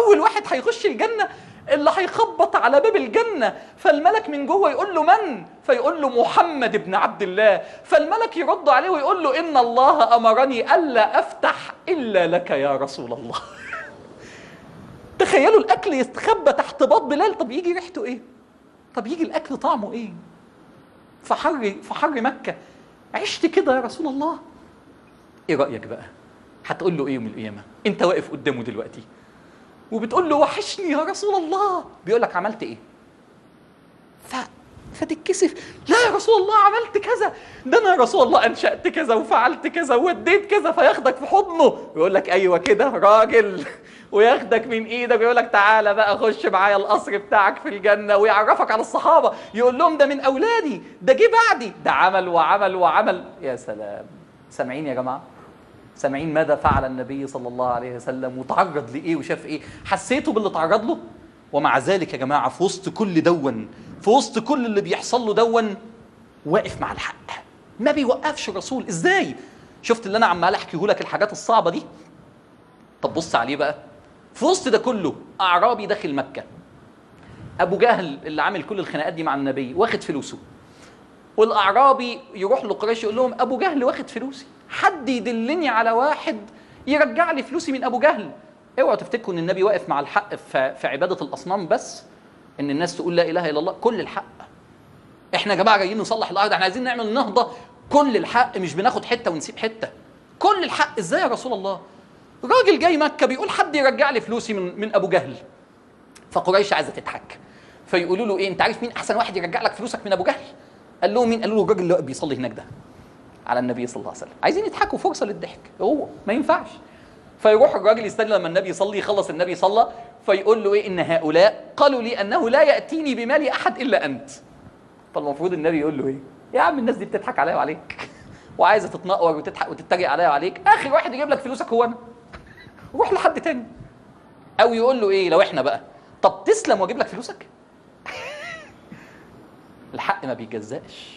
اول واحد هيخش الجنه اللي هيخبط على باب الجنه، فالملك من جوه يقول له من؟ فيقول له محمد بن عبد الله. فالملك يرد عليه ويقول له ان الله امرني الا افتح الا لك يا رسول الله. تخيلوا الاكل يستخبى تحت باط بلال. طب يجي ريحته ايه؟ طب يجي الاكل طعمه ايه؟ في حر مكه عشت كده يا رسول الله. ايه رايك بقى؟ هتقول له ايه يوم القيامه؟ انت واقف قدامه دلوقتي وبتقول له وحشني يا رسول الله، بيقول لك عملت ايه؟ فتتكسف. لا يا رسول الله عملت كذا، ده انا يا رسول الله انشأت كذا وفعلت كذا ووديت كذا. فياخدك في حضنه ويقول لك ايوه كده راجل، وياخدك من ايدك ويقول لك تعالى بقى خش معايا القصر بتاعك في الجنه، ويعرفك على الصحابه، يقول لهم ده من اولادي، ده جه بعدي، ده عمل وعمل وعمل. يا سلام. سامعين يا جماعه؟ سامعين ماذا فعل النبي صلى الله عليه وسلم وتعرض لايه وشاف ايه؟ حسيتوا باللي تعرض له؟ ومع ذلك يا جماعه في وسط كل دون، في وسط كل اللي بيحصل له دون، واقف مع الحق، ما بيوقفش الرسول. ازاي؟ شفت اللي انا عمال احكيه لك الحاجات الصعبه دي؟ طب بص عليه بقى، في وسط ده كله اعرابي داخل مكه، ابو جهل اللي عامل كل الخناقات دي مع النبي واخد فلوسه، والاعرابي يروح لقريش يقول لهم ابو جهل واخد فلوسي، حد يدلني على واحد يرجع لي فلوسي من ابو جهل. اوعوا تفتكروا ان النبي واقف مع الحق في عباده الاصنام بس، ان الناس تقول لا اله الا الله. كل الحق. احنا يا جماعه جايين نصلح الارض، احنا عايزين نعمل نهضه. كل الحق، مش بناخد حته ونسيب حته. كل الحق. ازاي يا رسول الله؟ راجل جاي مكه بيقول حد يرجع لي فلوسي من ابو جهل. فقريش عايزه تضحك، فيقولوا له ايه، انت عارف مين احسن واحد يرجع لك فلوسك من ابو جهل؟ قال لهم مين؟ قالوا له الراجل اللي بيصلي هناك ده على النبي صلى الله عليه وسلم. عايزين يضحكوا، فرصه للضحك، هو ما ينفعش. فيروح الراجل يستنى لما النبي يصلي، يخلص النبي صلى، فيقول له ايه، ان هؤلاء قالوا لي انه لا ياتيني بمال احد الا انت. فالمفروض النبي يقول له ايه؟ يا عم الناس دي بتضحك عليا وعليك وعايزه تتنقر وتضحك وتتريق عليا وعليك، اخر واحد يجيب لك فلوسك هو انا، روح لحد تاني. او يقول له ايه لو احنا بقى، طب تسلم واجيب لك فلوسك. الحق ما بيجزاش.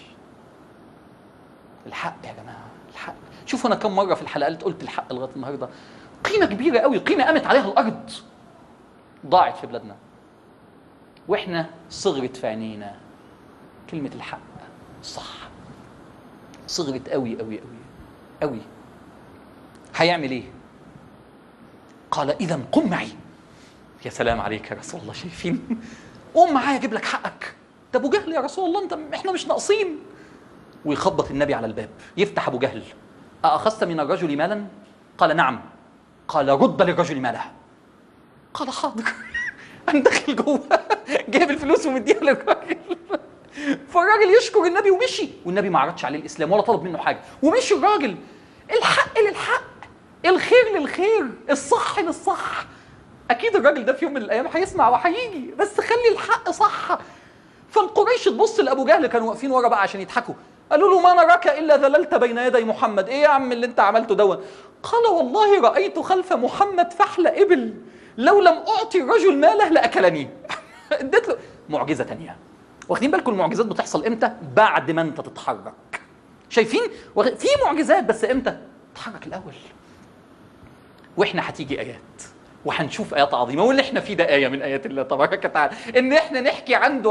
الحق يا جماعه، الحق. شوفوا انا كم مره في الحلقات قلت الحق لغايه النهارده. قيمه كبيره قوي، قيمه قامت عليها الارض، ضاعت في بلادنا واحنا صغرت في عينينا. كلمه الحق صح صغرت قوي قوي قوي قوي. هيعمل ايه؟ قال اذا قم معي. يا سلام عليك يا رسول الله. شايفين؟ قوم معايا اجيب لك حقك. ده ابو جهل يا رسول الله، احنا مش ناقصين. ويخبط النبي على الباب، يفتح ابو جهل. أأخذت من الرجل مالا؟ قال نعم. قال رد للرجل ماله. قال حاضر. أنا داخل جوه جايب الفلوس ومديها للراجل. فالراجل يشكر النبي ومشي، والنبي ما عرضش عليه الإسلام ولا طلب منه حاجة، ومشي الراجل. الحق للحق، الخير للخير، الصح للصح. أكيد الراجل ده في يوم من الأيام هيسمع وهيجي، بس خلي الحق صح. فالقريش تبص لأبو جهل، كانوا واقفين ورا بقى عشان يضحكوا، قالوا له ما نراك إلا ذللت بين يدي محمد. إيه يا عم اللي أنت عملته دون؟ قال والله رأيت خلف محمد فحل إبل، لو لم أعطي الرجل ماله لأكلني. اديت له معجزة تانية. واخدين بالكم المعجزات بتحصل إمتى؟ بعد ما أنت تتحرك. شايفين؟ في معجزات، بس إمتى؟ تحرك الأول. وإحنا هتيجي آيات وهنشوف آيات عظيمة، واللي إحنا فيه ده آية من آيات الله تبارك وتعالى، إن إحنا نحكي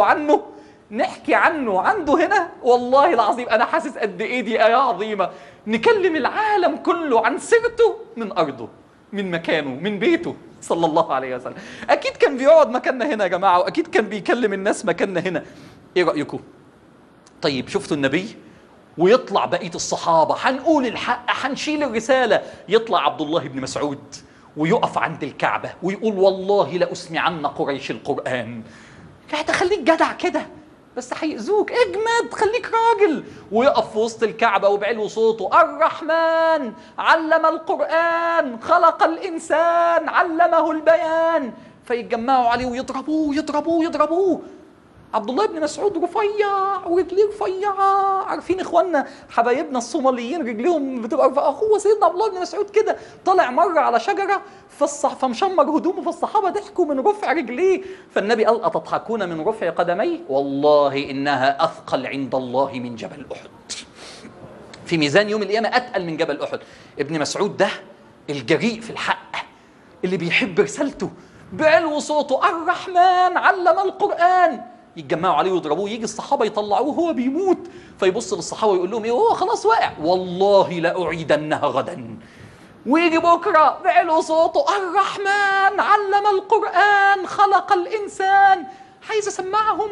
عنه هنا. والله العظيم أنا حاسس قد إيه دي آية عظيمة. نكلم العالم كله عن سيرته من أرضه، من مكانه، من بيته صلى الله عليه وسلم. أكيد كان بيقعد مكاننا هنا يا جماعة، وأكيد كان بيكلم الناس مكاننا هنا. إيه رأيكم؟ طيب شفتوا النبي ويطلع بقية الصحابة، هنقول الحق، هنشيل الرسالة. يطلع عبد الله بن مسعود ويقف عند الكعبة ويقول والله لأسمعن قريش القرآن. يعني خليك جدع كده، بس هيأذوك، اجمد، خليك راجل. ويقف في وسط الكعبة وبعلو صوته الرحمن علم القرآن خلق الإنسان علمه البيان. فيتجمعوا عليه ويضربوه. عبد الله بن مسعود رفيع ورجليه رفيعه. عارفين اخواننا حبايبنا الصوماليين رجليهم بتبقى رفيعه. هو سيدنا عبد الله بن مسعود كده طلع مره على شجره فمشمر هدومه، فالصحابه ضحكوا من رفع رجليه. فالنبي قال أتضحكون من رفع قدمي؟ والله انها اثقل عند الله من جبل احد. في ميزان يوم القيامه اتقل من جبل احد. ابن مسعود ده الجريء في الحق، اللي بيحب رسالته، بعلو صوته: الرحمن علم القرآن. يتجمعوا عليه ويضربوه، يجي الصحابة يطلعوه وهو بيموت، فيبص للصحابة ويقول لهم: ايه هو خلاص واقع، والله لأعيدنها غدا. ويجي بكرة بعلو صوته: الرحمن علم القرآن خلق الإنسان. عايز أسمعهم.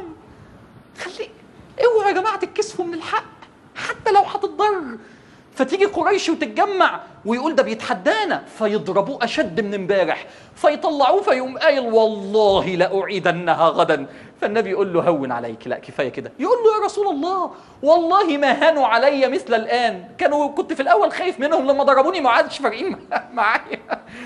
اوعوا يا جماعة تتكسفوا من الحق حتى لو هتتضر. فتيجي قريش وتتجمع ويقول: ده بيتحدانا، فيضربوه أشد من امبارح، فيطلعوه فيقوم قايل: والله لأعيدنها غدا. فالنبي يقول له: هون عليك، لا كفاية كده. يقول له: يا رسول الله والله ما هانوا علي مثل الآن، كنت في الأول خايف منهم، لما ضربوني ما عادش فارقين معايا.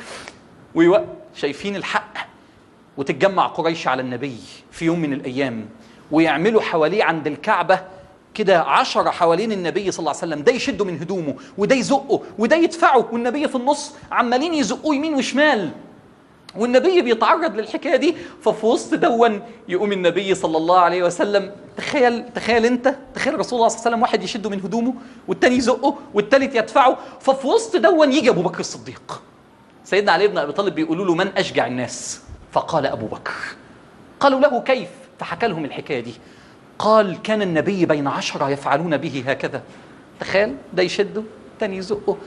شايفين الحق. وتتجمع قريش على النبي في يوم من الأيام، ويعملوا حواليه عند الكعبة كده 10 حوالين النبي صلى الله عليه وسلم، ده يشده من هدومه وده يزقه وده يدفعه، والنبي في النص عمالين يزقوه يمين وشمال، والنبي بيتعرض للحكايه دي. ففي وسط دون يقوم النبي صلى الله عليه وسلم. تخيل انت، تخيل رسول الله صلى الله عليه وسلم واحد يشده من هدومه والتاني يزقه والتالت يدفعه. ففي وسط دون يجي ابو بكر الصديق. سيدنا علي بن ابي طالب بيقولوا له: من اشجع الناس؟ فقال: ابو بكر. قالوا له: كيف؟ فحكى لهم الحكايه دي. قال: كان النبي بين 10 يفعلون به هكذا. تخيل، ده يشده التاني يزقه.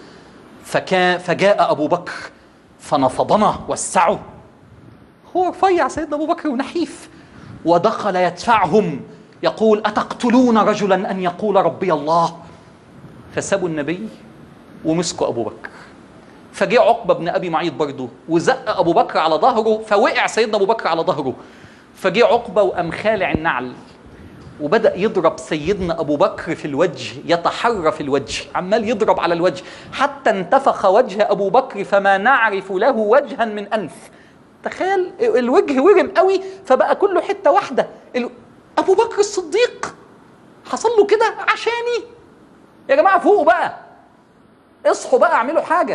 فجاء ابو بكر فنفضنا وسعه. هو رفيع سيدنا ابو بكر ونحيف، ودخل يدفعهم يقول: اتقتلون رجلا ان يقول ربي الله؟ فسابوا النبي ومسكوا ابو بكر. فجاء عقبه بن ابي معيط برضه وزق ابو بكر على ظهره، فوقع سيدنا ابو بكر على ظهره. فجاء عقبه وقام خالع النعل وبدأ يضرب سيدنا أبو بكر في الوجه، يتحرى في الوجه، عمال يضرب على الوجه حتى انتفخ وجه أبو بكر فما نعرف له وجها من أنف. تخيل الوجه ورم قوي فبقى كله حتة واحدة. أبو بكر الصديق حصل له كده عشاني؟ يا جماعة فوقوا بقى، اصحوا بقى، اعملوا حاجة.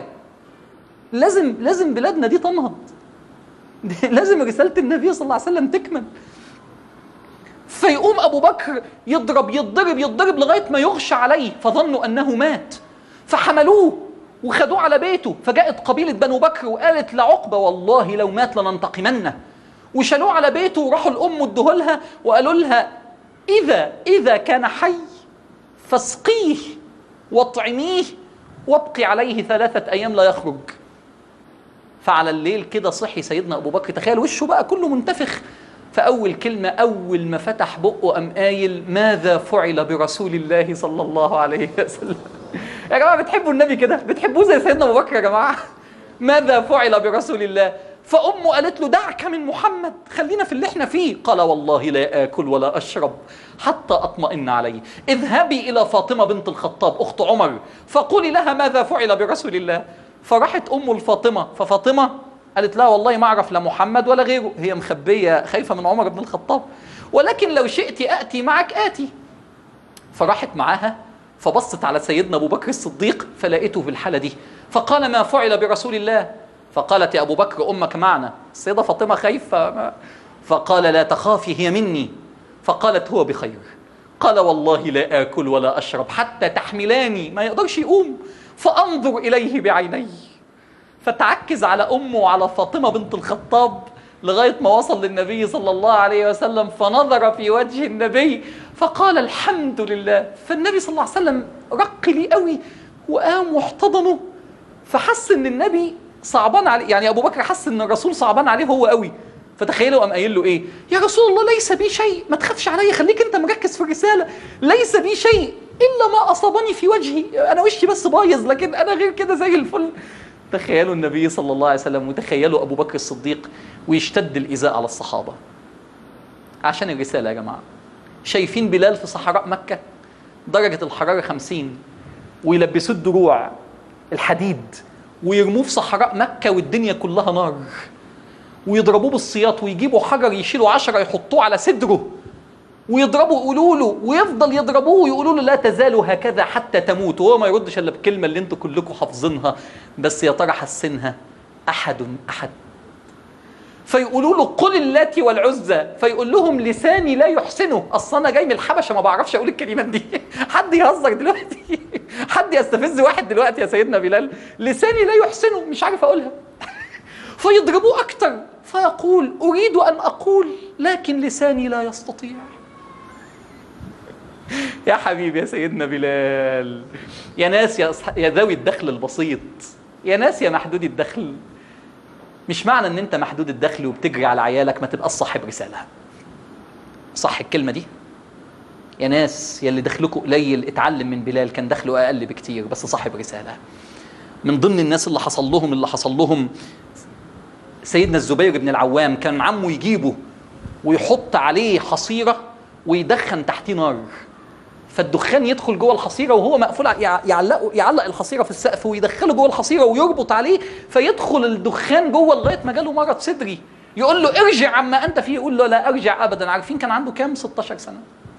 لازم بلادنا دي تنهض. لازم رسالة النبي صلى الله عليه وسلم تكمل. فيقوم أبو بكر يضرب لغاية ما يغشى عليه، فظنوا أنه مات، فحملوه وخدوه على بيته. فجاءت قبيلة بنو بكر وقالت لعقبة: والله لو مات لننتقمنه. وشالوه على بيته وراحوا الأم ادوه وقالوا لها: إذا كان حي فاسقيه واطعميه وابقي عليه 3 أيام لا يخرج. فعلى الليل كده صحي سيدنا أبو بكر، تخيل وشه بقى كله منتفخ. فأول كلمة أول ما فتح بقه قام قايل: ماذا فعل برسول الله صلى الله عليه وسلم؟ يا جماعة بتحبوا النبي كده؟ بتحبوه زي سيدنا أبو بكر يا جماعة؟ ماذا فعل برسول الله؟ فأمه قالت له: دعك من محمد، خلينا في اللي احنا فيه. قال: والله لا آكل ولا أشرب حتى أطمئن عليه. اذهبي إلى فاطمة بنت الخطاب أخت عمر فقولي لها ماذا فعل برسول الله. فراحت أمه لفاطمة، ففاطمة قالت: لا والله ما أعرف لا محمد ولا غيره. هي مخبية خايفة من عمر بن الخطاب، ولكن لو شئت أتي معك آتي. فراحت معاها، فبصت على سيدنا أبو بكر الصديق فلقيته في الحالة دي. فقال: ما فعل برسول الله؟ فقالت: يا أبو بكر أمك معنا. السيدة فاطمة خايفة، فقال: لا تخافي هي مني. فقالت: هو بخير. قال: والله لا آكل ولا أشرب حتى تحملاني، ما يقدرش يقوم، فأنظر إليه بعيني. فتعكز على أمه وعلى فاطمة بنت الخطاب لغاية ما وصل للنبي صلى الله عليه وسلم، فنظر في وجه النبي فقال: الحمد لله. فالنبي صلى الله عليه وسلم رق لي قوي وقام واحتضنه، فحس ان النبي صعبان عليه، يعني أبو بكر حس ان الرسول صعبان عليه هو قوي. فتخيلوا قام قايل له ايه: يا رسول الله ليس بي شيء، ما تخافش عليا، خليك انت مركز في الرسالة، ليس بي شيء إلا ما أصابني في وجهي، أنا وشي بس بايظ لكن أنا غير كده زي الفل. تخيلوا النبي صلى الله عليه وسلم وتخيلوا أبو بكر الصديق ويشتد الإيذاء على الصحابة عشان الرسالة. يا جماعة شايفين بلال في صحراء مكة درجة الحرارة 50، ويلبسوه الدروع الحديد ويرموه في صحراء مكة والدنيا كلها نار، ويضربوه بالسياط ويجيبوا حجر يشيلوا 10 يحطوه على صدره ويضربوا يقولوا له، ويفضل يضربوه ويقولوا له: لا تزالوا هكذا حتى تموت. وهو ما يردش الا بكلمه اللي انتوا كلكم حافظينها، بس يا ترى حسنها: احد احد. فيقولوا له: قل اللات والعزى. فيقول لهم: لساني لا يحسنه، اصل انا جاي من الحبشه ما بعرفش اقول الكلمات دي. حد يهزر دلوقتي؟ حد يستفز واحد دلوقتي يا سيدنا بلال؟ لساني لا يحسنه، مش عارف اقولها. فيضربوه اكتر، فيقول أريد أن أقول لكن لساني لا يستطيع. يا حبيبي يا سيدنا بلال، يا ناس يا ذوي الدخل البسيط، يا ناس يا محدود الدخل، مش معنى ان انت محدود الدخل وبتجري على عيالك ما تبقى صاحب رسالة. صح الكلمة دي؟ يا ناس يا اللي دخلكوا قليل، اتعلم من بلال، كان دخله اقل بكتير بس صاحب رسالة. من ضمن الناس اللي حصل لهم سيدنا الزبير بن العوام، كان عمه يجيبه ويحط عليه حصيرة ويدخن تحتيه نار، فالدخان يدخل جوه الحصيره وهو مقفول، يعلق الحصيره في السقف ويدخله جوه الحصيره ويربط عليه، فيدخل الدخان جوه لغايه ما جاله مرض صدري. يقول له ارجع عما انت فيه، يقول له لا ارجع ابدا. عارفين كان عنده كام؟ 16 سنه.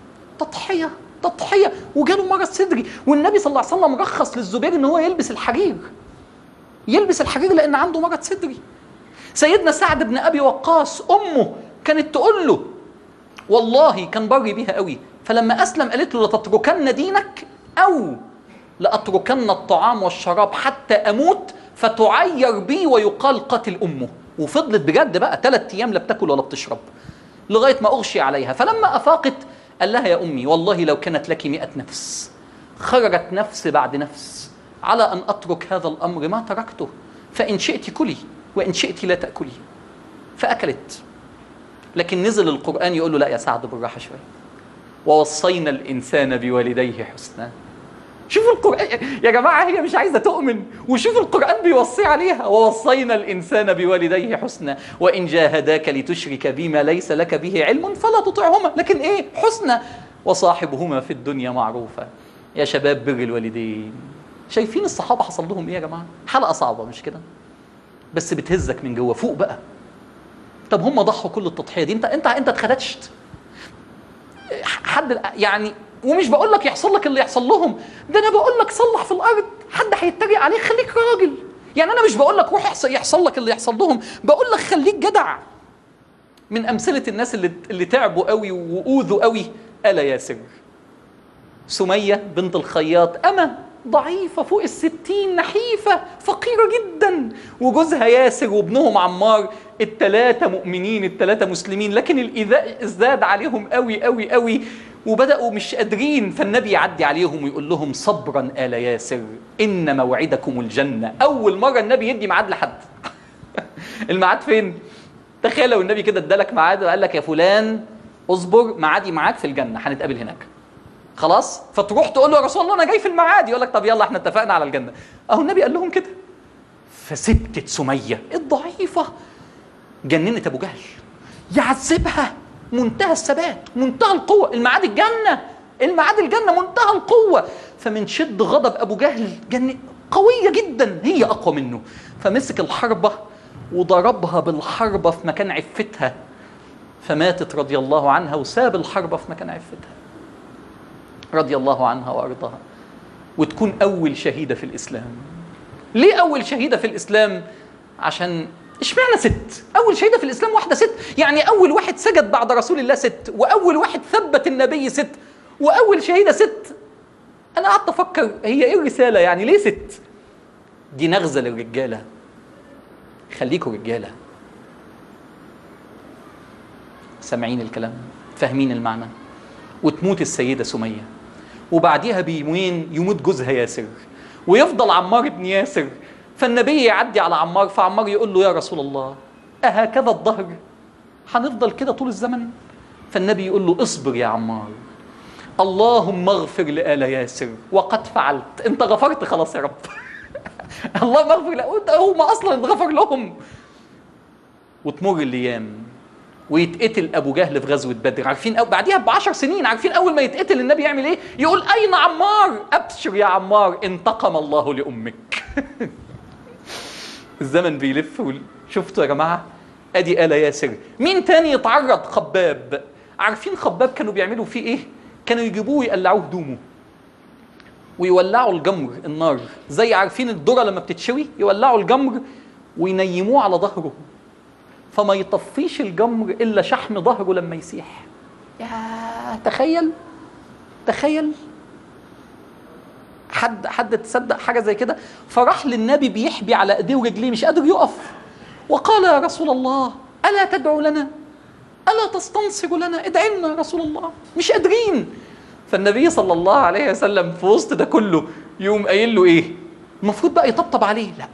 تضحيه وجاله مرض صدري، والنبي صلى الله عليه وسلم رخص للزبير ان هو يلبس الحرير لان عنده مرض صدري. سيدنا سعد بن ابي وقاص، امه كانت تقول له، والله كان بري بيها قوي، فلما أسلم قالت له لتتركن دينك أو لأتركن الطعام والشراب حتى أموت فتعير بي ويقال قتل أمه. وفضلت بجد بقى 3 أيام لا بتاكل ولا بتشرب لغاية ما أغشي عليها. فلما أفاقت قال لها يا أمي والله لو كانت لك 100 نفس خرجت نفس بعد نفس على أن أترك هذا الأمر ما تركته، فإن شئت كلي وإن شئت لا تأكلي. فأكلت. لكن نزل القرآن يقول له لا يا سعد بالراحة شوية، ووصينا الإنسان بوالديه حسنا. شوفوا القرآن يا جماعة، هي مش عايزة تؤمن، وشوفوا القرآن بيوصي عليها، ووصينا الإنسان بوالديه حسنا وإن جاهداك لتشرك بما ليس لك به علم فلا تطعهما، لكن إيه؟ حسنا، وصاحبهما في الدنيا معروفا. يا شباب بر الوالدين. شايفين الصحابة حصل لهم إيه يا جماعة؟ حلقة صعبة مش كده؟ بس بتهزك من جوه. فوق بقى. طب هم ضحوا كل التضحية دي، انت اتخدشت حد يعني. ومش بقول لك يحصل لك اللي يحصل لهم، ده انا بقول لك صلح في الارض. حد هيتريق عليك خليك راجل. يعني انا مش بقول لك روح يحصل لك اللي يحصل لهم، بقول لك خليك جدع. من امثله الناس اللي تعبوا قوي واوذوا قوي آل ياسر. سميه بنت الخياط، ضعيفه فوق 60، نحيفه فقيره جدا، وجوزها ياسر وابنهم عمار، ال3 مؤمنين، ال3 مسلمين، لكن الايذاء ازداد عليهم قوي قوي قوي وبداوا مش قادرين. فالنبي يعدي عليهم ويقول لهم صبرا آل ياسر ان موعدكم الجنه. اول مره النبي يدي ميعاد لحد. الميعاد فين؟ تخيل لو النبي كده ادالك ميعاد وقال لك يا فلان اصبر ميعادي معاك في الجنه، هنتقابل هناك. خلاص؟ فتروح تقول له يا رسول الله انا جاي في الميعاد، يقول لك طب يلا احنا اتفقنا على الجنه. اهو النبي قال لهم كده. فسبتت سميه الضعيفه جننت ابو جهل، يعذبها منتهى الثبات منتهى القوه. الميعاد الجنه، منتهى القوه. فمن شد غضب ابو جهل قويه جدا، هي اقوى منه، فمسك الحربه وضربها بالحربه في مكان عفتها، فماتت رضي الله عنها، وساب الحربه في مكان عفتها رضي الله عنها وارضاها. وتكون اول شهيده في الاسلام. ليه اول شهيده في الاسلام؟ عشان اشمعنى ست؟ اول شهيده في الاسلام واحده ست، يعني اول واحد سجد بعد رسول الله ست، واول واحد ثبت النبي ست، واول شهيده ست. انا قعدت افكر هي ايه الرساله؟ يعني ليه ست؟ دي نغزه للرجاله. خليكوا رجاله، سامعين الكلام، فاهمين المعنى. وتموت السيده سميه، وبعديها بيومين يموت جوزها ياسر، ويفضل عمار بن ياسر. فالنبي يعدي على عمار، فعمار يقول له يا رسول الله أهكذا الظهر؟ هنفضل كده طول الزمن؟ فالنبي يقول له اصبر يا عمار، اللهم اغفر لآل ياسر وقد فعلت. انت غفرت خلاص يا رب. اللهم اغفر لهم، هم اصلا اتغفر لهم. وتمر الايام ويتقتل ابو جهل في غزوه بدر. عارفين بعديها ب10 سنين، عارفين اول ما يتقتل النبي يعمل ايه؟ يقول اين عمار؟ ابشر يا عمار انتقم الله لامك. الزمن بيلف. شفتوا يا جماعه؟ ادي آل ياسر. مين تاني يتعرض؟ خباب. عارفين خباب كانوا بيعملوا فيه ايه؟ كانوا يجيبوه يقلعوه هدومه ويولعوا الجمر النار، زي عارفين الذره لما بتتشوي يولعوا الجمر وينيموه على ظهره، فما يطفيش الجمر الا شحم ظهره لما يسيح. يا تخيل حد تصدق حاجه زي كده؟ فراح للنبي بيحبي على ايديه ورجليه مش قادر يقف، وقال يا رسول الله ألا تدعو لنا؟ ألا تستنصر لنا؟ ادعي لنا يا رسول الله، مش قادرين. فالنبي صلى الله عليه وسلم في وسط ده كله يقوم قايل له ايه؟ المفروض بقى يطبطب عليه، لا،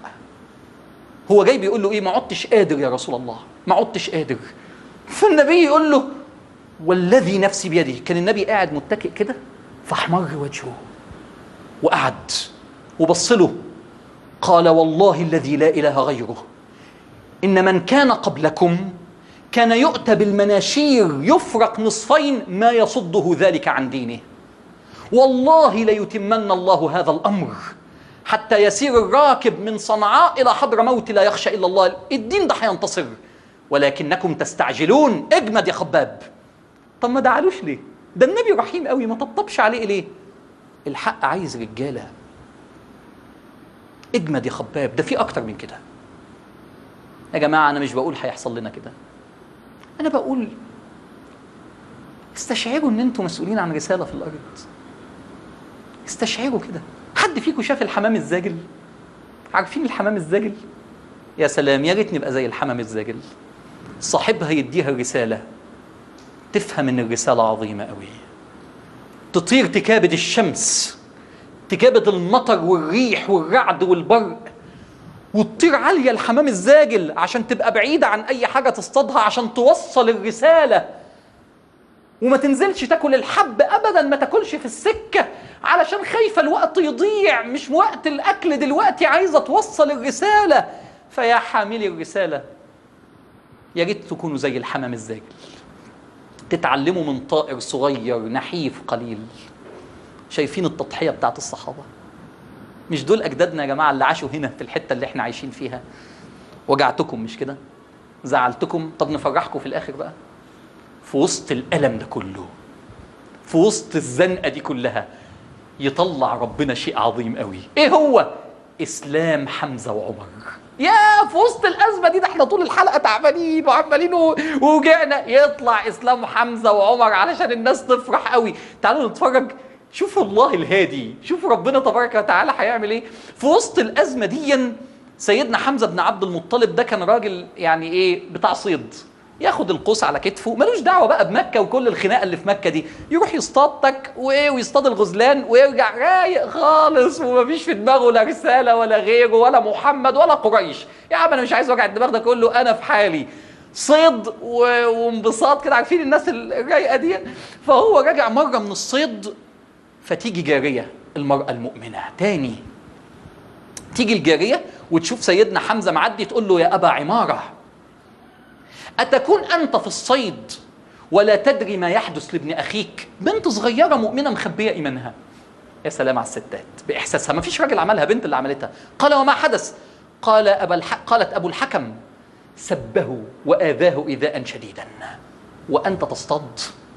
هو جاي بيقول له ايه؟ ما عدتش قادر يا رسول الله، ما عدتش قادر. فالنبي يقول له والذي نفسي بيده. كان النبي قاعد متكئ كده فاحمر وجهه وقعد وبص له، قال والله الذي لا اله غيره ان من كان قبلكم كان يؤتى بالمناشير يفرق نصفين ما يصده ذلك عن دينه، والله ليتمن الله هذا الامر حتى يسير الراكب من صنعاء الى حضرموت لا يخشى الا الله. الدين ده هينتصر ولكنكم تستعجلون. اجمد يا خباب. طب ما دعالوش ليه؟ ده النبي رحيم قوي، ما طبطبش عليه ليه؟ الحق عايز رجاله. اجمد يا خباب، ده في اكتر من كده يا جماعه. انا مش بقول هيحصل لنا كده، انا بقول استشعروا ان انتم مسؤولين عن رساله في الارض. استشعروا كده. حد فيكم شاف الحمام الزاجل؟ عارفين الحمام الزاجل؟ يا سلام، يا ريت نبقى زي الحمام الزاجل. صاحبها يديها الرساله، تفهم ان الرساله عظيمه قوي، تطير تكابد الشمس، تكابد المطر والريح والرعد والبرق، وتطير عاليه الحمام الزاجل عشان تبقى بعيده عن اي حاجه تصطادها عشان توصل الرساله، وما تنزلش تاكل الحب ابدا، ما تاكلش في السكه علشان خايفه الوقت يضيع، مش وقت الاكل دلوقتي، عايزه توصل الرساله. فيا حاملي الرساله، يا ريت تكونوا زي الحمام الزاجل، تتعلموا من طائر صغير نحيف قليل. شايفين التضحيه بتاعت الصحابه؟ مش دول اجدادنا يا جماعه اللي عاشوا هنا في الحته اللي احنا عايشين فيها؟ وجعتكم مش كده؟ زعلتكم؟ طب نفرحكم في الاخر بقى. في وسط الالم ده كله، في وسط الزنقه دي كلها، يطلع ربنا شيء عظيم قوي. ايه هو؟ اسلام حمزه وعمر. يا في وسط الازمه دي، ده احنا طول الحلقه تعبانين وعمالين ووجعنا، يطلع اسلام حمزه وعمر علشان الناس تفرح قوي. تعالوا نتفرج، شوفوا الله الهادي، شوفوا ربنا تبارك وتعالى هيعمل ايه في وسط الازمه دي. سيدنا حمزه بن عبد المطلب ده كان راجل يعني ايه، بتاع صيد، ياخد القوس على كتفه، ملوش دعوه بقى بمكه وكل الخناقه اللي في مكه دي، يروح يصطاد تك ويصطاد الغزلان ويرجع رايق خالص، ومفيش في دماغه لا رساله ولا غيره ولا محمد ولا قريش. يا عم انا مش عايز وجع الدماغ ده كله، انا في حالي صيد وانبساط كده. عارفين الناس الرايقه دي؟ فهو راجع مره من الصيد، فتيجي جاريه، المراه المؤمنه تاني، تيجي الجاريه وتشوف سيدنا حمزه معدي، تقول له يا ابا عماره، أتكون أنت في الصيد ولا تدري ما يحدث لابن أخيك؟ بنت صغيرة مؤمنة مخبية إيمانها. يا سلام على الستات بإحساسها، ما فيش راجل عملها، بنت اللي عملتها. قال وما حدث؟ قالت أبو الحكم سبه وآذاه إيذاء شديدا وأنت تصطاد.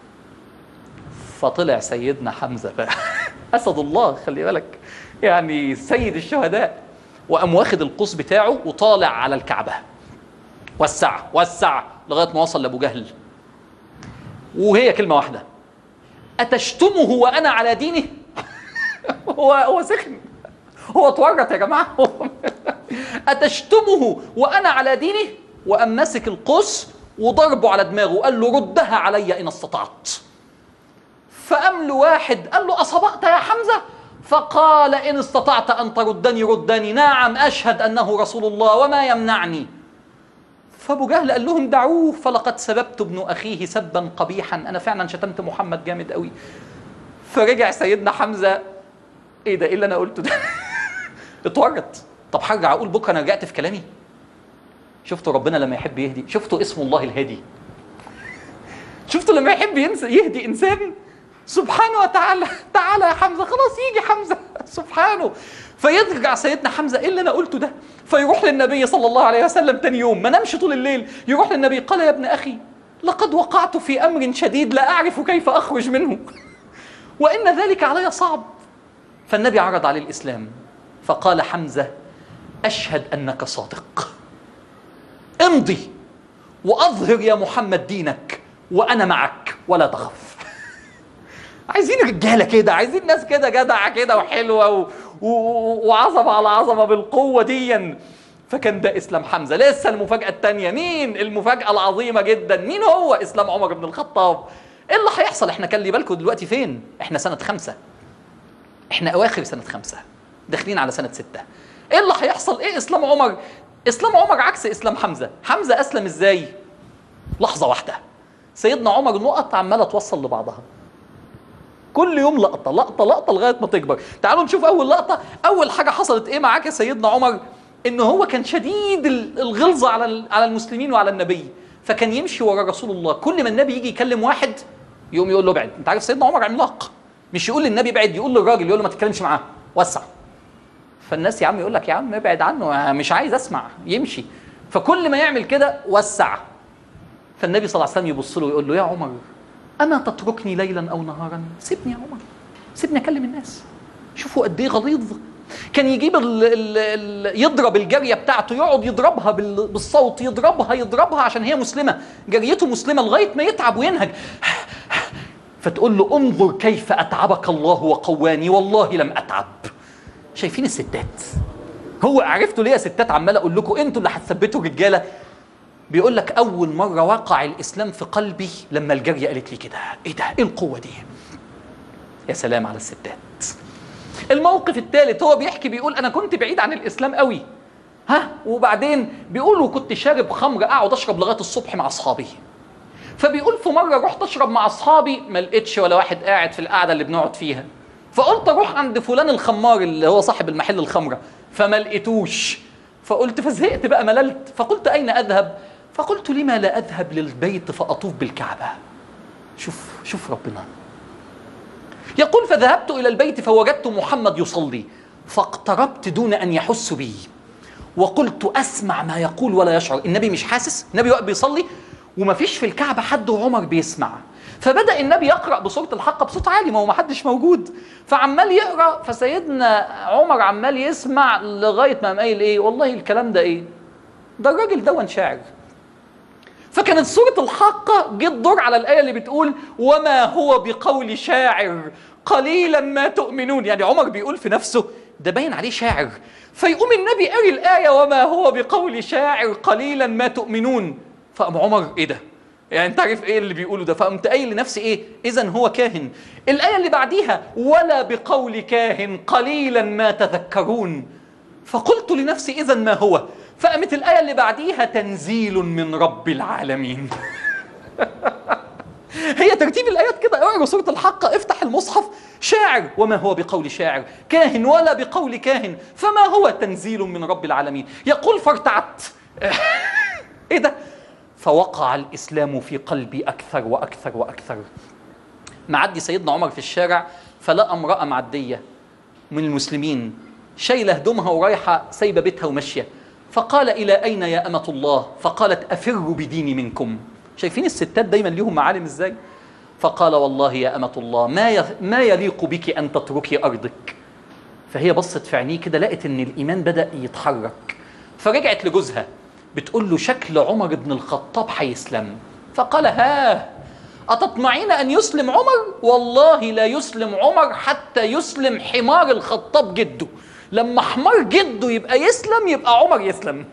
فطلع سيدنا حمزة بقى أسد الله، خلي بالك، يعني سيد الشهداء، وقام واخد القوس بتاعه وطالع على الكعبة، وسع وسع لغايه ما وصل لابو جهل، وهي كلمه واحده: اتشتمه وانا على دينه؟ هو سخن، هو اتورط يا جماعه. اتشتمه وانا على دينه؟ وقام ماسك القوس وضربه على دماغه وقال له ردها علي ان استطعت. فقام له واحد قال له اصبأت يا حمزه؟ فقال ان استطعت ان تردني ردني، نعم اشهد انه رسول الله وما يمنعني. فابو جهل قال لهم دعوه فلقد سببت ابن اخيه سبا قبيحا، انا فعلا شتمت محمد جامد قوي. فرجع سيدنا حمزه، ايه ده، ايه اللي انا قلته ده؟ اتورط. طب هرجع اقول بكره انا رجعت في كلامي؟ شفتوا ربنا لما يحب يهدي؟ شفتوا اسم الله الهادي؟ شفتوا لما يحب يهدي انسان سبحانه وتعالى؟ تعالى يا حمزه، خلاص يجي حمزه سبحانه. فيرجع سيدنا حمزه، ايه اللي انا قلته ده؟ فيروح للنبي صلى الله عليه وسلم تاني يوم، ما نامش طول الليل، يروح للنبي، قال يا ابن اخي لقد وقعت في امر شديد لا اعرف كيف اخرج منه وان ذلك علي صعب. فالنبي عرض عليه الاسلام، فقال حمزه اشهد انك صادق، امضي واظهر يا محمد دينك وانا معك ولا تخف. عايزين رجاله كده، عايزين ناس كده جدعه كده وحلوه وعظمه على عظمه بالقوه دي. فكان ده اسلام حمزه. لسه المفاجاه الثانيه، مين المفاجاه العظيمه جدا؟ مين هو اسلام عمر بن الخطاب؟ ايه اللي هيحصل؟ احنا خلي بالكم دلوقتي فين؟ احنا سنه 5، احنا اواخر سنه 5 داخلين على سنه 6. ايه اللي هيحصل؟ ايه اسلام عمر؟ اسلام عمر عكس اسلام حمزه. حمزه اسلم ازاي؟ لحظه واحده. سيدنا عمر نقط عماله توصل لبعضها، كل يوم لقطه لقطه لقطه لغايه ما تكبر. تعالوا نشوف اول لقطه. اول حاجه حصلت ايه معاك يا سيدنا عمر؟ ان هو كان شديد الغلظه على المسلمين وعلى النبي، فكان يمشي ورا رسول الله، كل ما النبي يجي يكلم واحد يقوم يقول له ابعد. انت عارف سيدنا عمر عملاق، مش يقول للنبي ابعد، يقول للراجل، يقول له ما تتكلمش معاه، وسع. فالناس يا عم يقول لك يا عم ابعد عنه، مش عايز اسمع، يمشي. فكل ما يعمل كده وسع. فالنبي صلى الله عليه وسلم يبص له ويقول له يا عمر اما تتركني ليلا او نهارا؟ سيبني يا عمر، سيبني اكلم الناس. شوفوا قد ايه غليظ. كان يجيب يضرب الجاريه بتاعته، يقعد يضربها بالصوت، يضربها عشان هي مسلمه، جاريته مسلمه، لغايه ما يتعب وينهج. فتقول له انظر كيف اتعبك الله وقواني والله لم اتعب. شايفين الستات؟ هو عرفتوا ليه يا ستات عمال اقول لكم انتوا اللي هتثبتوا الرجاله؟ بيقول لك اول مره وقع الاسلام في قلبي لما الجاريه قالت لي كده. ايه ده؟ ايه القوه دي؟ يا سلام على الستات. الموقف الثالث هو بيحكي، بيقول انا كنت بعيد عن الاسلام قوي، وبعدين بيقولوا كنت شارب خمر، اقعد اشرب لغايه الصبح مع اصحابي. فبيقول في مره رحت اشرب مع اصحابي، ما لقيتش ولا واحد قاعد في القعده اللي بنقعد فيها، فقلت اروح عند فلان الخمار اللي هو صاحب المحل الخمره، فما لقيتوش. فقلت فزهقت بقى، مللت، فقلت اين اذهب؟ فقلت لما لا اذهب للبيت فاطوف بالكعبه. شوف ربنا يقول فذهبت الى البيت فوجدت محمد يصلي، فاقتربت دون ان يحس بي، وقلت اسمع ما يقول ولا يشعر. النبي مش حاسس، النبي واقف بيصلي وما فيش في الكعبه حد وعمر بيسمع. فبدا النبي يقرا بسوره الحاقه بصوت عالي، ما هو ما حدش موجود، فعمال يقرا، فسيدنا عمر عمال يسمع لغايه ما قام قايل ايه؟ والله الكلام ده ايه؟ ده الراجل دون شاعر. فكانت سورة الحاقة جه الدور على الآية اللي بتقول وما هو بقول شاعر قليلا ما تؤمنون. يعني عمر بيقول في نفسه ده باين عليه شاعر، فيقوم النبي قاري الآية وما هو بقول شاعر قليلا ما تؤمنون. فقام عمر ايه ده؟ يعني انت عارف ايه اللي بيقوله ده؟ فقمت قايل لنفسي ايه؟ اذا هو كاهن. الآية اللي بعديها ولا بقول كاهن قليلا ما تذكرون. فقلت لنفسي اذا ما هو؟ فقامت الآية اللي بعديها تنزيل من رب العالمين. هي ترتيب الآيات كده. اقرأ سورة الحاقة، افتح المصحف، شاعر وما هو بقول شاعر، كاهن ولا بقول كاهن، فما هو تنزيل من رب العالمين. يقول فارتعدت. ايه ده؟ فوقع الإسلام في قلبي أكثر وأكثر وأكثر. معدي سيدنا عمر في الشارع فلقى امرأة معدية من المسلمين شايلة هدومها ورايحة سايبة بيتها وماشية، فقال إلى أين يا أمة الله؟ فقالت أفر بديني منكم. شايفين الستات دايما ليهم معالم إزاي؟ فقال والله يا أمة الله ما يليق بك أن تتركي أرضك. فهي بصت في عينيه كده، لقت إن الإيمان بدأ يتحرك، فرجعت لجوزها بتقول له شكل عمر بن الخطاب هيسلم. فقال أتطمعين أن يسلم عمر؟ والله لا يسلم عمر حتى يسلم حمار الخطاب جده. لما حمار جده يبقى يسلم يبقى عمر يسلم.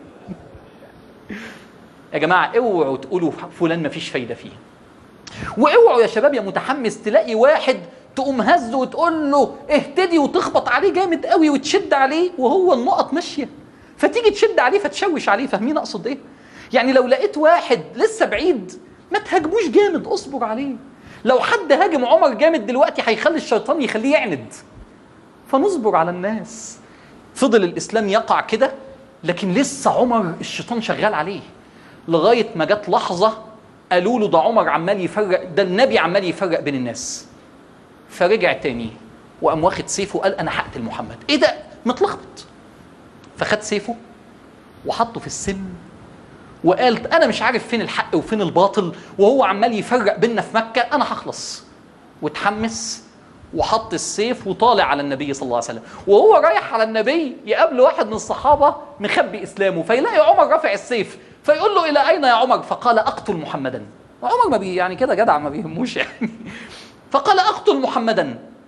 يا جماعة اوعوا تقولوا فلان مفيش فايدة فيه، واوعوا يا شباب يا متحمس تلاقي واحد تقوم هزه وتقول له اهتدي وتخبط عليه جامد قوي وتشد عليه وهو النقط ماشية، فتيجي تشد عليه فتشوش عليه. فاهمين اقصد ايه؟ يعني لو لقيت واحد لسه بعيد ما تهاجموش جامد، اصبر عليه. لو حد هاجم عمر جامد دلوقتي هيخلي الشيطان يخليه يعند، فنصبر على الناس. فضل الإسلام يقع كده، لكن لسه عمر الشيطان شغال عليه، لغاية ما جت لحظة قالوا له ده عمر عمال يفرق، ده النبي عمال يفرق بين الناس. فرجع تاني وقام واخد سيفه قال أنا هقتل محمد. إيه ده؟ متلخبط. فخد سيفه وحطه في السم وقال أنا مش عارف فين الحق وفين الباطل، وهو عمال يفرق بيننا في مكة، أنا هخلص. وتحمس وحط السيف وطالع على النبي صلى الله عليه وسلم. وهو رايح على النبي يقابل واحد من الصحابة مخبي إسلامه، فيلاقي عمر رافع السيف، فيقول له إلى أين يا عمر؟ فقال أقتل محمدا. وعمر ما يعني كده جدع ما بيهموش يعني. فقال أقتل محمدا.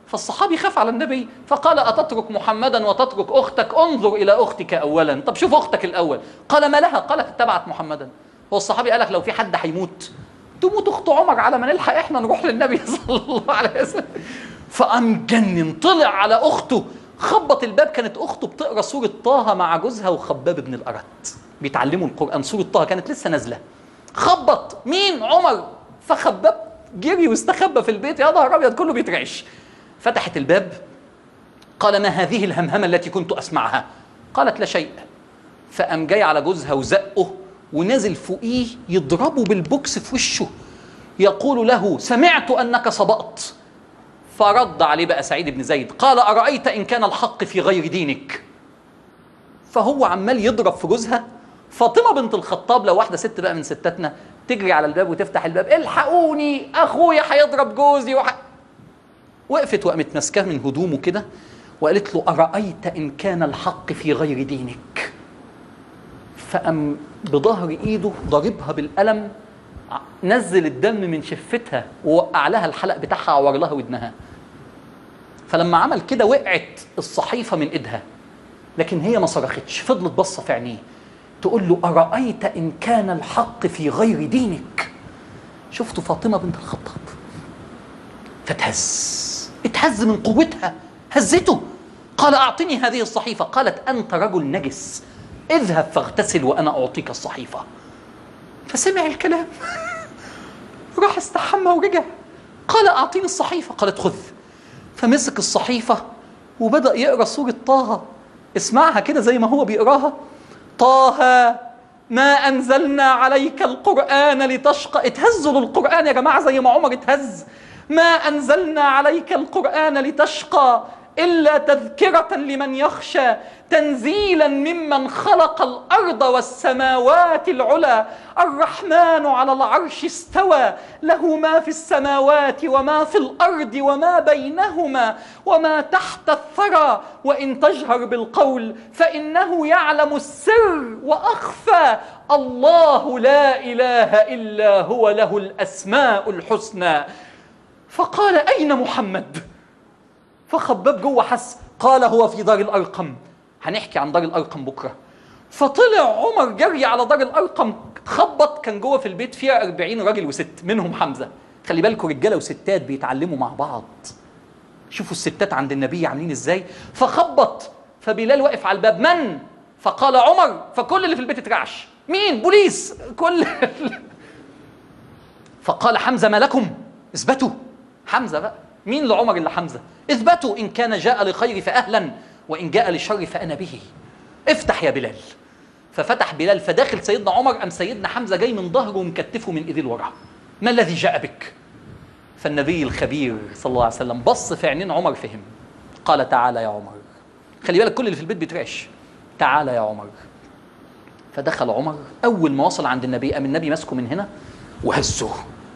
فالصحابي خاف على النبي فقال أتترك محمدا وتترك أختك؟ انظر إلى أختك أولا. طب شوف أختك الأول. قال ما لها؟ قالت اتبعت محمدا. هو الصحابي قالك لو في حد هيموت تموت أخت عمر على ما نلحق إحنا نروح للنبي صلى الله عليه وسلم. فقام جنن، طلع على أخته، خبط الباب. كانت أخته بتقرأ سورة طه مع جوزها وخباب بن الأرت بيتعلموا القرآن. سورة طه كانت لسه نازلة. خبط، مين؟ عمر. فخباب جري واستخبى في البيت. يا نهار أبيض، كله بيترعش. فتحت الباب، قال ما هذه الهمهمة التي كنت أسمعها؟ قالت لا شيء. فقام جاي على جوزها وزقه ونزل فوقيه يضربه بالبوكس في وشه، يقول له سمعت أنك سبقت. فرد عليه بقى سعيد بن زيد قال أرأيت إن كان الحق في غير دينك؟ فهو عمال يضرب في جوزها. فاطمة بنت الخطاب لو واحدة ست بقى من ستاتنا تجري على الباب وتفتح الباب، الحقوني أخويا هيضرب جوزي وقفت وقامت ماسكاه من هدومه كده وقالت له أرأيت إن كان الحق في غير دينك؟ فقام بظهر إيده ضربها بالقلم، نزل الدم من شفتها ووقع لها الحلق بتاعها، عور لها ودنها. فلما عمل كده وقعت الصحيفة من إيدها، لكن هي ما صرختش، فضلت بصة في عينيه تقول له أرأيت إن كان الحق في غير دينك؟ شفتوا فاطمة بنت الخطاب اتهز من قوتها، هزته. قال أعطني هذه الصحيفة. قالت أنت رجل نجس، اذهب فاغتسل وأنا أعطيك الصحيفة. فسمع الكلام راح استحمى ورجع. قال أعطيني الصحيفة. قالت خذ. فمسك الصحيفة وبدأ يقرأ سورة طه. اسمعها كده زي ما هو بيقراها: طه ما أنزلنا عليك القرآن لتشقى. اتهزوا للقرآن يا جماعة زي ما عمر اتهز. ما أنزلنا عليك القرآن لتشقى إلا تذكرة لمن يخشى تنزيلا ممن خلق الأرض والسماوات العلى الرحمن على العرش استوى له ما في السماوات وما في الأرض وما بينهما وما تحت الثرى وإن تجهر بالقول فإنه يعلم السر وأخفى الله لا إله إلا هو له الأسماء الحسنى. فقال أين محمد؟ فخباب جوه حس. قال هو في دار الأرقم. هنحكي عن دار الأرقم بكرة. فطلع عمر جري على دار الأرقم، خبط، كان جوه في البيت فيها 40 راجل وست منهم حمزة. خلي بالكم رجالة وستات بيتعلموا مع بعض. شوفوا الستات عند النبي عاملين ازاي. فخبط، فبلال واقف على الباب. من؟ فقال عمر. فكل اللي في البيت اترعش. مين؟ بوليس. كل فقال حمزة ما لكم؟ اثبتوا. حمزة بقى مين لعمر إلا حمزة؟ اثبتوا إن كان جاء لخير فأهلا وإن جاء لشر فأنا به. افتح يا بلال. ففتح بلال. فداخل سيدنا عمر أم سيدنا حمزة جاي من ظهره ومكتفه من إيديه لورا. ما الذي جاء بك؟ فالنبي الخبير صلى الله عليه وسلم بص في عينين عمر فهم. قال تعالى يا عمر. خلي بالك كل اللي في البيت بيترعش. تعالى يا عمر. فدخل عمر. أول ما وصل عند النبي قام النبي ماسكه من هنا وهزه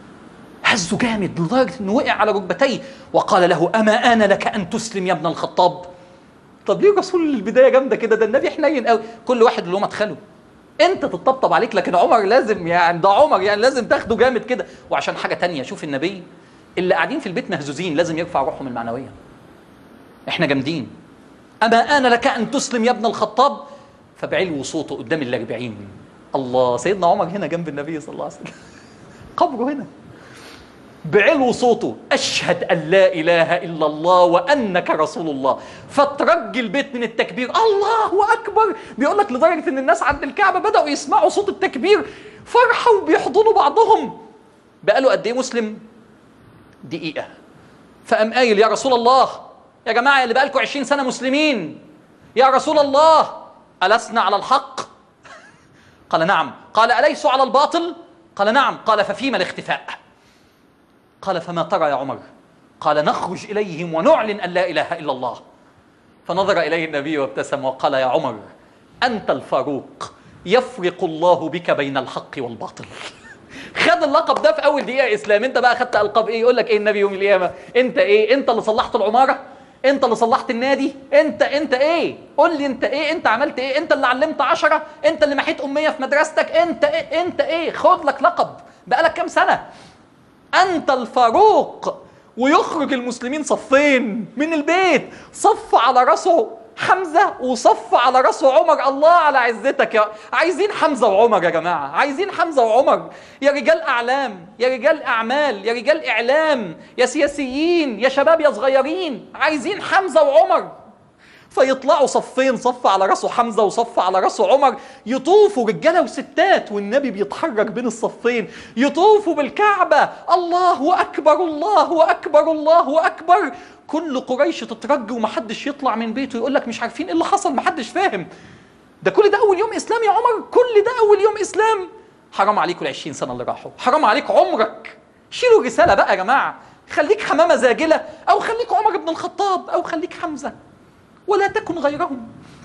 جامد لدرجة انه وقع على ركبتيه وقال له أما آن لك أن تسلم يا ابن الخطاب؟ طب ليه رسول البداية جامدة كده؟ ده النبي حنين قوي. كل واحد له مدخله. انت تطبطب عليك، لكن عمر لازم يعني ده عمر يعني لازم تاخده جامد كده. وعشان حاجة تانية، شوف النبي اللي قاعدين في البيت مهزوزين لازم يرفع روحهم المعنوية. احنا جامدين. أما آن لك أن تسلم يا ابن الخطاب؟ فبعلو صوته قدام ال40. الله، سيدنا عمر هنا جنب النبي صلى الله عليه وسلم قبره هنا. بعلو صوته أشهد أن لا إله إلا الله وأنك رسول الله. فترجي البيت من التكبير. الله أكبر. بيقول لك لدرجة أن الناس عند الكعبة بدأوا يسمعوا صوت التكبير فرحة وبيحضنوا بعضهم. بقاله قد إيه مسلم؟ دقيقة. فقام قايل يا رسول الله، يا جماعة اللي بقالكم 20 سنة مسلمين، يا رسول الله ألسنا على الحق؟ قال نعم. قال أليسوا على الباطل؟ قال نعم. قال ففيما الاختفاء؟ قال فما ترى يا عمر؟ قال نخرج إليهم ونعلن أن لا إله إلا الله. فنظر إليه النبي وابتسم وقال يا عمر أنت الفاروق يفرق الله بك بين الحق والباطل. خد اللقب ده في أول دقيقة إسلام. أنت بقى خدت ألقاب إيه؟ يقول لك إيه النبي يوم القيامة؟ أنت إيه؟ أنت اللي صلحت العمارة؟ أنت اللي صلحت النادي؟ أنت إيه؟ قول لي أنت إيه؟ أنت عملت إيه؟ أنت اللي علمت 10؟ أنت اللي محيت أمية في مدرستك؟ أنت إيه؟ خد لك لقب. بقالك كام سنة؟ أنت الفاروق ويخرج المسلمين صفين من البيت، صف على راسه حمزة وصف على راسه عمر. الله على عزتك يا عايزين حمزة وعمر يا جماعة، عايزين حمزة وعمر يا رجال أعلام، يا رجال أعمال، يا رجال إعلام، يا سياسيين، يا شباب، يا صغيرين، عايزين حمزة وعمر. فيطلعوا صفين، صف على راسه حمزة وصف على راسه عمر، يطوفوا رجالة وستات والنبي بيتحرك بين الصفين، يطوفوا بالكعبة. الله أكبر الله أكبر الله أكبر. كل قريش تترج ومحدش يطلع من بيته، يقول لك مش عارفين ايه اللي حصل، محدش فاهم. ده كل ده أول يوم إسلام يا عمر، كل ده أول يوم إسلام. حرام عليكم ال20 سنة اللي راحوا، حرام عليك عمرك. شيلوا الرسالة بقى يا جماعة، خليك حمامة زاجلة، أو خليك عمر بن الخطاب، أو خليك حمزة، ولا تكن غيرهم.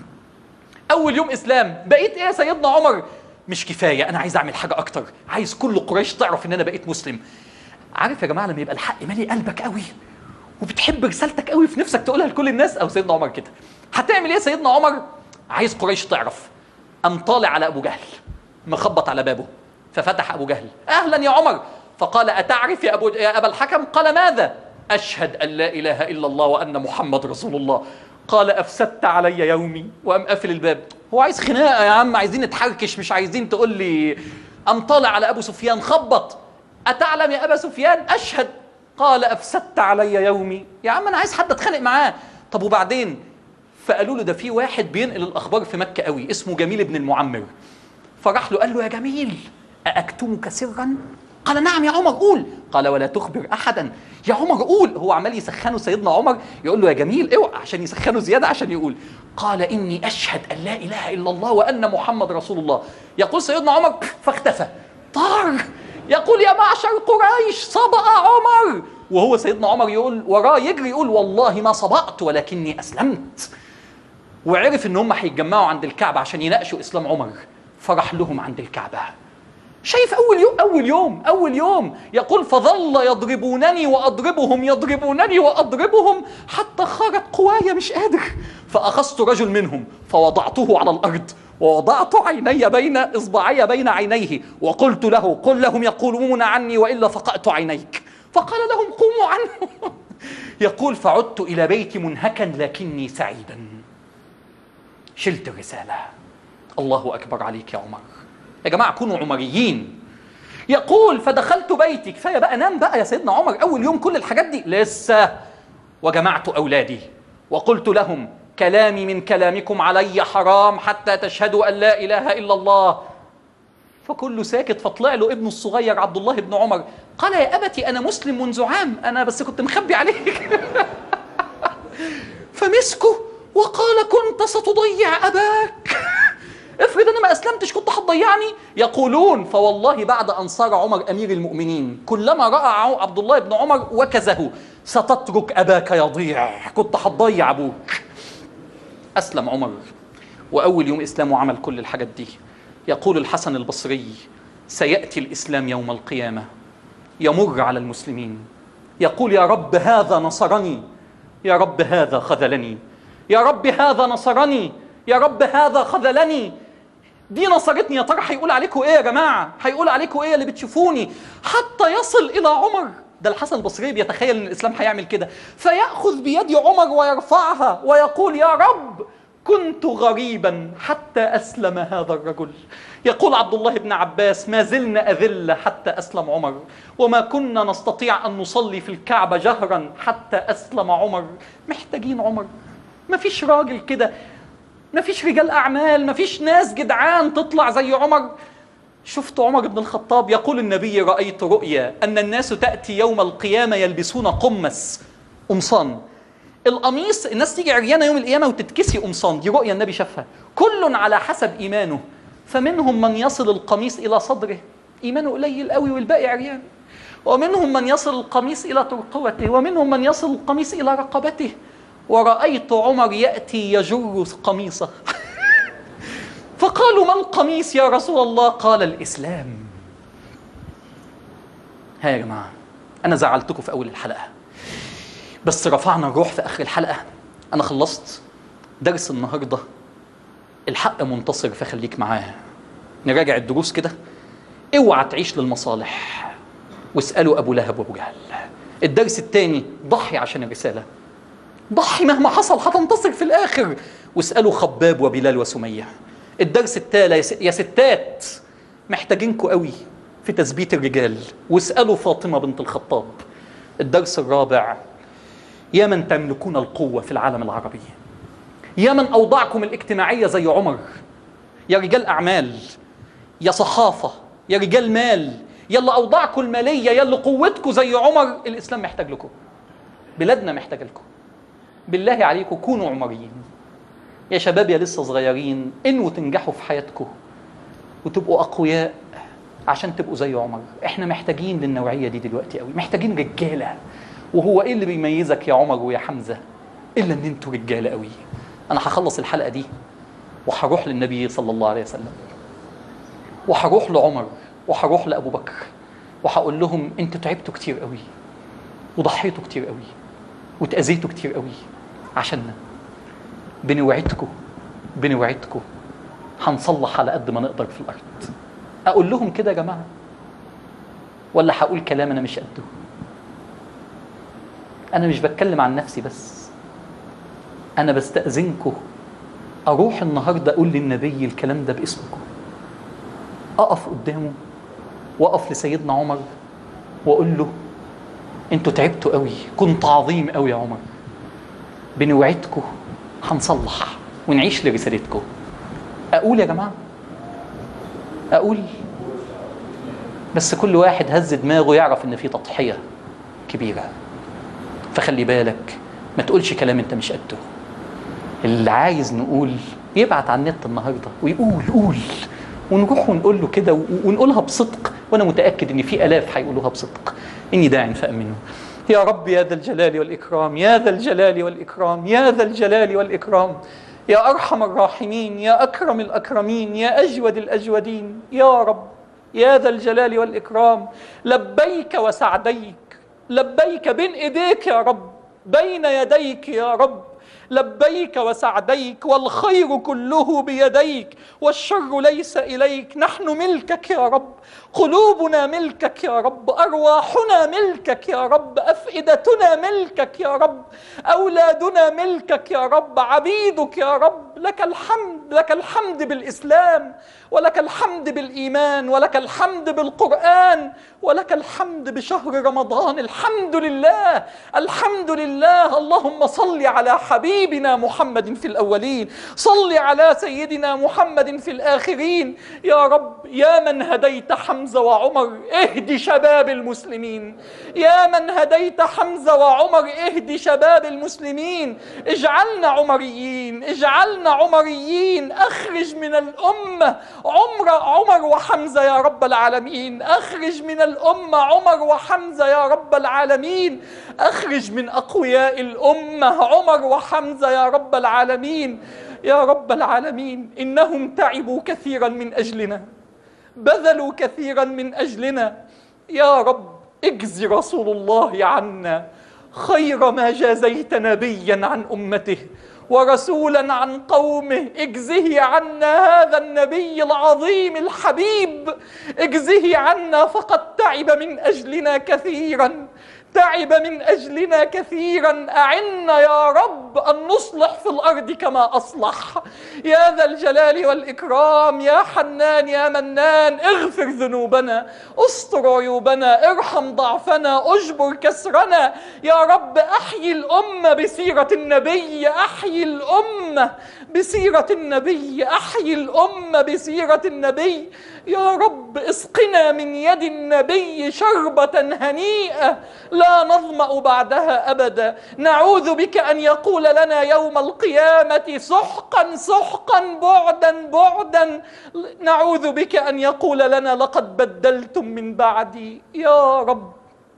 أول يوم إسلام، بقيت إيه يا سيدنا عمر؟ مش كفاية، أنا عايز أعمل حاجة أكتر، عايز كل قريش تعرف إن أنا بقيت مسلم. عارف يا جماعة لما يبقى الحق مالي قلبك قوي وبتحب رسالتك قوي في نفسك تقولها لكل الناس، أو سيدنا عمر كده، هتعمل إيه سيدنا عمر؟ عايز قريش تعرف. قام طالع على أبو جهل، مخبط على بابه، ففتح أبو جهل: أهلا يا عمر. فقال: أتعرف يا أبا الحكم؟ قال: ماذا؟ أشهد أن لا إله إلا الله وأن محمد رسول الله. قال: أفسدت علي يومي. وقام قافل الباب. هو عايز خناقة يا عم، عايزين نتحركش، مش عايزين تقول لي. قام طالع على أبو سفيان، خبط: أتعلم يا أبا سفيان؟ أشهد. قال: أفسدت علي يومي. يا عم أنا عايز حد أتخانق معاه. طب وبعدين؟ فقالوا له: ده في واحد بينقل الأخبار في مكة قوي اسمه جميل بن المعمر. فراح له قال له: يا جميل، أأكتمك سرا؟ قال: نعم يا عمر، قول. قال: ولا تخبر أحدا. يا عمر قول. هو عمال يسخنه سيدنا عمر، يقول له: يا جميل اوعى، عشان يسخنه زيادة عشان يقول. قال: إني أشهد أن لا إله إلا الله وأن محمد رسول الله. يقول سيدنا عمر: فاختفى، طار. يقول: يا معشر قريش، صبأ عمر. وهو سيدنا عمر يقول وراه، يجري يقول: والله ما صبأت ولكني أسلمت. وعرف إن هم هيتجمعوا عند الكعبة عشان يناقشوا إسلام عمر، فراح لهم عند الكعبة. شايف أول يوم يقول: فظل يضربونني وأضربهم، يضربونني وأضربهم، حتى خرت قواي مش قادر. فأخذت رجل منهم فوضعته على الأرض، ووضعت عيني بين إصبعي بين عينيه، وقلت له: قل لهم يقولون عني وإلا فقأت عينيك. فقال لهم: قوموا عنه. يقول: فعدت إلى بيتي منهكا لكني سعيدا. شلت الرسالة. الله أكبر عليك يا عمر. يا جماعة كونوا عمريين. يقول: فدخلت بيتي. كفاية بقى، نام بقى يا سيدنا عمر، أول يوم كل الحاجات دي لسه. وجمعت أولادي وقلت لهم: كلامي من كلامكم علي حرام حتى تشهدوا أن لا إله إلا الله. فكله ساكت. فطلع له ابنه الصغير عبد الله بن عمر، قال: يا أبتي أنا مسلم منذ عام، أنا بس كنت مخبي عليك. فمسكه وقال: كنت ستضيع أباك. افرض انا ما اسلمتش كنت هتضيعني. يقولون: فوالله بعد ان صار عمر امير المؤمنين كلما راى عبد الله بن عمر وكزه: ستترك اباك يضيع، كنت هتضيع ابوك. اسلم عمر، واول يوم اسلامه عمل كل الحاجات دي. يقول الحسن البصري: سياتي الاسلام يوم القيامه يمر على المسلمين يقول: يا رب هذا نصرني، يا رب هذا خذلني، يا رب هذا نصرني، يا رب هذا خذلني. دي نصرتني. يا ترى هيقول عليكم ايه يا جماعه؟ هيقول عليكم ايه اللي بتشوفوني؟ حتى يصل الى عمر. ده الحسن البصري بيتخيل ان الاسلام هيعمل كده. فياخذ بيد عمر ويرفعها ويقول: يا رب كنت غريبا حتى اسلم هذا الرجل. يقول عبد الله بن عباس: ما زلنا اذل حتى اسلم عمر، وما كنا نستطيع ان نصلي في الكعبه جهرا حتى اسلم عمر. محتاجين عمر. مفيش راجل كده، مفيش رجال أعمال، مفيش ناس جدعان تطلع زي عمر. شفت عمر بن الخطاب. يقول النبي: رأيت رؤيا أن الناس تأتي يوم القيامة يلبسون قمص، قمصان. القميص الناس تيجي عريانة يوم القيامة وتتكسي قمصان. دي رؤيا النبي شافها. كل على حسب إيمانه، فمنهم من يصل القميص إلى صدره، إيمانه قليل قوي والباقي عريان. ومنهم من يصل القميص إلى ترقوته، ومنهم من يصل القميص إلى رقبته. ورأيت عمر يأتي يجر قميصه. فقالوا: ما القميص يا رسول الله؟ قال: الإسلام. ها يا جماعة، أنا زعلتكم في أول الحلقة، بس رفعنا الروح في آخر الحلقة. أنا خلصت درس النهاردة. الحق منتصر، فخليك معاه. نراجع الدروس كده. اوعى تعيش للمصالح. واسألوا أبو لهب وأبو جهل. الدرس الثاني، ضحي عشان الرسالة. ضحي مهما حصل، هتنتصر في الآخر. واسألوا خباب وبلال وسمية. الدرس الثالث يا ستات، محتاجينكوا قوي في تثبيت الرجال، واسألوا فاطمة بنت الخطاب. الدرس الرابع، يا من تملكون القوة في العالم العربي، يا من أوضاعكم الاجتماعية زي عمر، يا رجال أعمال، يا صحافة، يا رجال مال، يلا أوضاعكم المالية، يلا قوتكم زي عمر. الإسلام محتاج لكم، بلادنا محتاج لكم. بالله عليكم كونوا عمريين يا شباب، يا لسه صغيرين، انوا تنجحوا في حياتكم وتبقوا أقوياء عشان تبقوا زي عمر. احنا محتاجين للنوعية دي دلوقتي قوي، محتاجين رجالة. وهو ايه اللي بيميزك يا عمر ويا حمزة إلا ان انتوا رجالة قوي. انا هخلص الحلقة دي وهروح للنبي صلى الله عليه وسلم، وهروح لعمر، وهروح لأبو بكر، وهقول لهم انتوا تعبتوا كتير قوي، وضحيتوا كتير قوي، وتأذيتوا كتير قوي عشاننا. بنوعدكم هنصلح على قد ما نقدر في الأرض. أقول لهم كده يا جماعة، ولا هقول كلام أنا مش قده؟ أنا مش بتكلم عن نفسي بس، أنا بستأذنكم أروح النهاردة أقول للنبي الكلام ده باسمكم، أقف قدامه وأقف لسيدنا عمر وأقول له أنتوا تعبتوا قوي، كنت عظيم قوي يا عمر، بنوعدكم هنصلح ونعيش لرسالتكم. أقول يا جماعة، أقول، بس كل واحد هز دماغه يعرف إن في تضحية كبيرة. فخلي بالك ما تقولش كلام أنت مش قده. اللي عايز نقول يبعت على النت النهاردة ويقول قول، ونروح ونقول له كده ونقولها بصدق. وأنا متأكد إن في آلاف هيقولوها بصدق. إني داع فأمنوا. يا رب يا ذا الجلال والإكرام، يا ذا الجلال والإكرام، يا ذا الجلال والإكرام، يا أرحم الراحمين، يا أكرم الأكرمين، يا أجود الأجودين، يا رب يا ذا الجلال والإكرام. لبيك وسعديك، لبيك بين إيديك يا رب، بين يديك يا رب، لبيك وسعديك، والخير كله بيديك والشر ليس إليك. نحن ملكك يا رب، قلوبنا ملكك يا رب، أرواحنا ملكك يا رب، أفئدتنا ملكك يا رب، أولادنا ملكك يا رب، عبيدك يا رب. لك الحمد، لك الحمد بالإسلام، ولك الحمد بالإيمان، ولك الحمد بالقرآن، ولك الحمد بشهر رمضان. الحمد لله، الحمد لله. اللهم صل على حبيبنا محمد في الأولين، صل على سيدنا محمد في الآخرين. يا رب يا من هديت حمزة وعمر، اهدي شباب المسلمين. يا من هديت حمزة وعمر، اهدي شباب المسلمين. اجعلنا عمريين، اجعلنا عمريين. اخرج من الأمة عمر وحمزة يا رب العالمين. اخرج من الأمة عمر وحمزة يا رب العالمين. اخرج من أقوياء الأمة عمر وحمزة يا رب العالمين. يا رب العالمين، إنهم تعبوا كثيرا من أجلنا، بذلوا كثيرا من أجلنا. يا رب اجزي رسول الله عنا خير ما جازيت نبيا عن أمته ورسولا عن قومه. اجزه عنا هذا النبي العظيم الحبيب، اجزه عنا، فقد تعب من أجلنا كثيرا، تعب من أجلنا كثيرا. أعنا يا رب أن نصلح في الأرض كما أصلح. يا ذا الجلال والإكرام، يا حنان يا منان، اغفر ذنوبنا، استر عيوبنا، ارحم ضعفنا، اجبر كسرنا. يا رب أحيي الأمة بسيرة النبي، أحيي الأمة بسيرة النبي، أحيي الأمة بسيرة النبي. يا رب اسقنا من يد النبي شربة هنيئة لا نظمأ بعدها أبدا. نعوذ بك أن يقول لنا يوم القيامة سحقا سحقا بعدا بعدا. نعوذ بك أن يقول لنا لقد بدلتم من بعدي. يا رب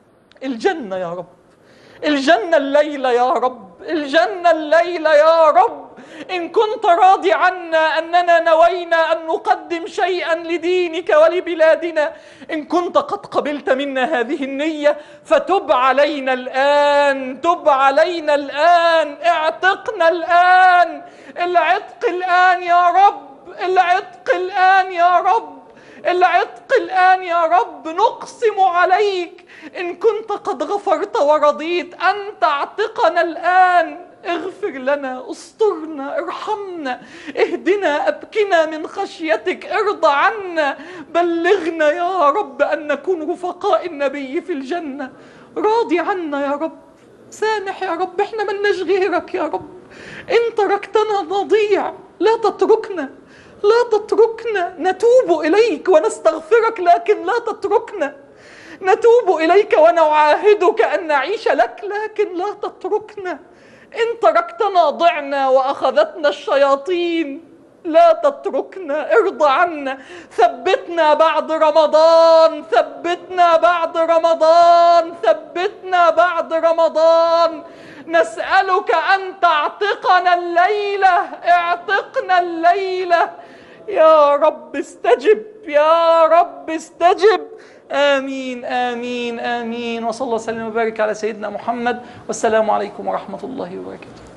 الجنة يا رب، الجنة الليلة يا رب، الجنة الليلة يا رب. إن كنت راضي عنا أننا نوينا أن نقدم شيئا لدينك ولبلادنا، إن كنت قد قبلت منا هذه النية، فتب علينا الآن، تب علينا الآن، اعتقنا الآن. العتق الآن يا رب، العتق الآن يا رب، العتق الآن يا رب. نقسم عليك إن كنت قد غفرت ورضيت أن تعتقنا الآن. اغفر لنا، استرنا، ارحمنا، اهدنا، أبكنا من خشيتك، ارضى عنا، بلغنا يا رب أن نكون رفقاء النبي في الجنة. راضي عنا يا رب، سامح يا رب، احنا ملناش غيرك يا رب. إن تركتنا نضيع، لا تتركنا، لا تتركنا. نتوب إليك ونستغفرك لكن لا تتركنا. نتوب إليك ونعاهدك أن نعيش لك لكن لا تتركنا. إن تركتنا ضعنا وأخذتنا الشياطين، لا تتركنا، ارضى عنا. ثبتنا بعد رمضان، ثبتنا بعد رمضان، ثبتنا بعد رمضان. نسألك أن تعتقنا الليلة، اعتقنا الليلة يا رب. استجب يا رب، استجب. آمين آمين آمين. وصلى الله وسلم وبارك على سيدنا محمد، والسلام عليكم ورحمة الله وبركاته.